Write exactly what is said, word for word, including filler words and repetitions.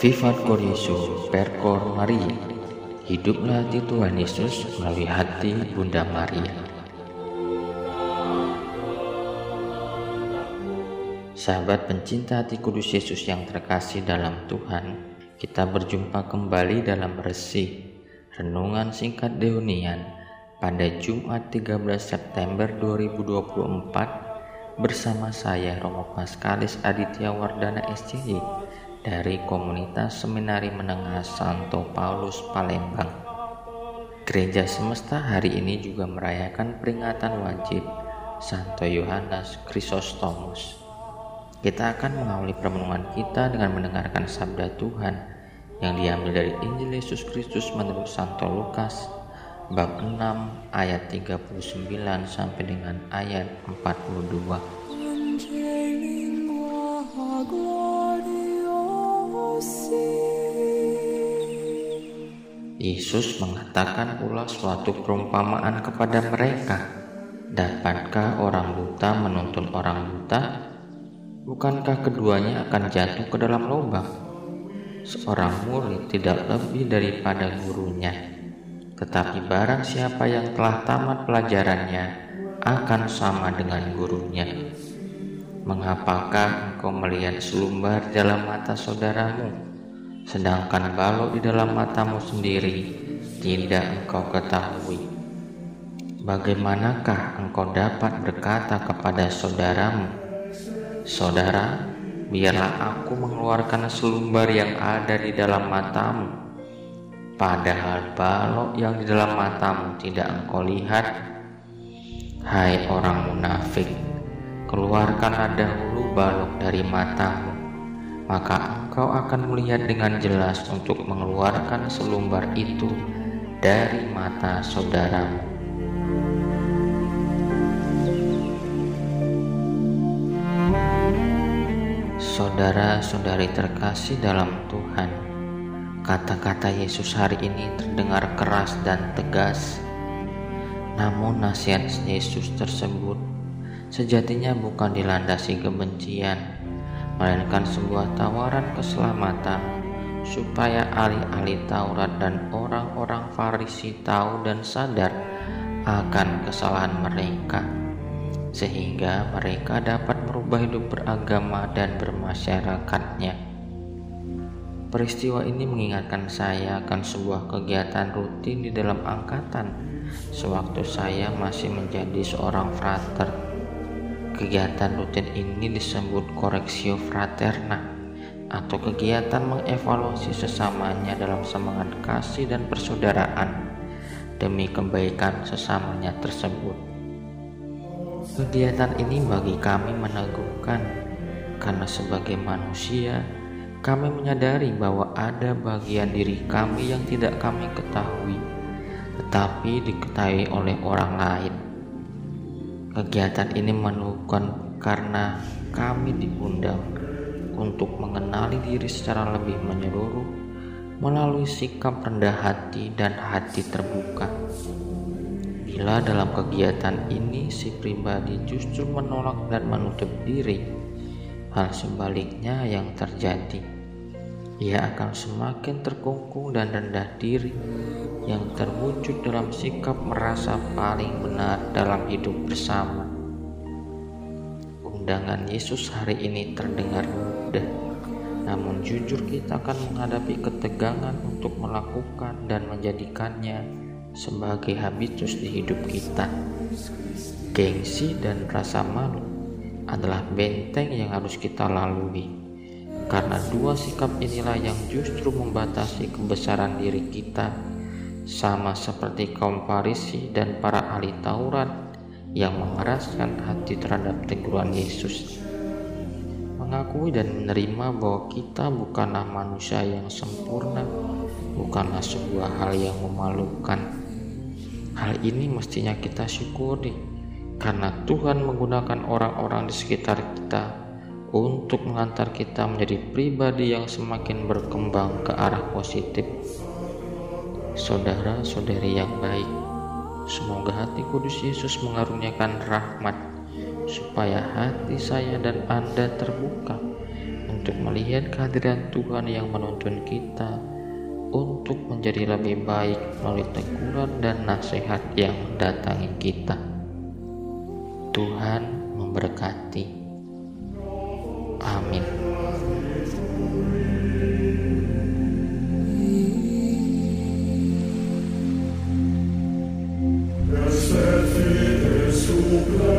Vivat Cor Jesu, per Cor Maria. Hiduplah di Tuhan Yesus melalui hati Bunda Maria. Sahabat pencinta hati kudus Yesus yang terkasih dalam Tuhan, kita berjumpa kembali dalam Resi Renungan Singkat Deunian pada Jumat tiga belas September dua ribu dua puluh empat bersama saya Romo Paskalis Aditya Wardana S C I dari Komunitas Seminari Menengah Santo Paulus Palembang. Gereja Semesta hari ini juga merayakan peringatan wajib Santo Yohanes Chrysostomus. Kita akan mengawali permenungan kita dengan mendengarkan sabda Tuhan yang diambil dari Injil Yesus Kristus menurut Santo Lukas bab enam ayat tiga puluh sembilan sampai dengan ayat empat puluh dua. Yesus mengatakan pula suatu perumpamaan kepada mereka. Dapatkah orang buta menuntun orang buta? Bukankah keduanya akan jatuh ke dalam lubang? Seorang murid tidak lebih daripada gurunya. Tetapi barang siapa yang telah tamat pelajarannya akan sama dengan gurunya. Mengapakah engkau melihat selumbar di dalam mata saudaramu, sedangkan balok di dalam matamu sendiri tidak engkau ketahui? Bagaimanakah engkau dapat berkata kepada saudaramu, "Saudara, biarlah aku mengeluarkan selumbar yang ada di dalam matamu," padahal balok yang di dalam matamu tidak engkau lihat? Hai orang munafik, keluarkanlah dahulu balok dari matamu, maka engkau akan melihat dengan jelas untuk mengeluarkan selumbar itu dari mata saudaramu. Saudara-saudari terkasih dalam Tuhan, kata-kata Yesus hari ini terdengar keras dan tegas. Namun nasihat Yesus tersebut sejatinya bukan dilandasi kebencian, melainkan sebuah tawaran keselamatan supaya ahli-ahli Taurat dan orang-orang Farisi tahu dan sadar akan kesalahan mereka, sehingga mereka dapat merubah hidup beragama dan bermasyarakatnya. Peristiwa ini mengingatkan saya akan sebuah kegiatan rutin di dalam angkatan sewaktu saya masih menjadi seorang frater. Kegiatan rutin ini disebut Correctio Fraterna, atau kegiatan mengevaluasi sesamanya dalam semangat kasih dan persaudaraan demi kebaikan sesamanya tersebut. Kegiatan ini bagi kami meneguhkan, karena sebagai manusia kami menyadari bahwa ada bagian diri kami yang tidak kami ketahui, tetapi diketahui oleh orang lain. Kegiatan ini meneguhkan karena kami diundang untuk mengenali diri secara lebih menyeluruh melalui sikap rendah hati dan hati terbuka. Bila dalam kegiatan ini si pribadi justru menolak dan menutup diri, hal sebaliknya yang terjadi. Ia akan semakin terkungkung dan rendah diri yang terwujud dalam sikap merasa paling benar dalam hidup bersama. Undangan Yesus hari ini terdengar mudah, namun jujur kita akan menghadapi ketegangan untuk melakukan dan menjadikannya sebagai habitus di hidup kita. Gengsi dan rasa malu adalah benteng yang harus kita lalui, karena dua sikap inilah yang justru membatasi kebesaran diri kita, sama seperti kaum Farisi dan para ahli Taurat yang mengeraskan hati terhadap teguran Yesus. Mengakui dan menerima bahwa kita bukanlah manusia yang sempurna bukanlah sebuah hal yang memalukan. Hal ini mestinya kita syukuri, karena Tuhan menggunakan orang-orang di sekitar kita untuk mengantar kita menjadi pribadi yang semakin berkembang ke arah positif. Saudara-saudari yang baik, semoga hati kudus Yesus mengaruniakan rahmat supaya hati saya dan Anda terbuka untuk melihat kehadiran Tuhan yang menuntun kita untuk menjadi lebih baik melalui teguran dan nasihat yang mendatangi kita. Tuhan memberkati. Amin. Blessed is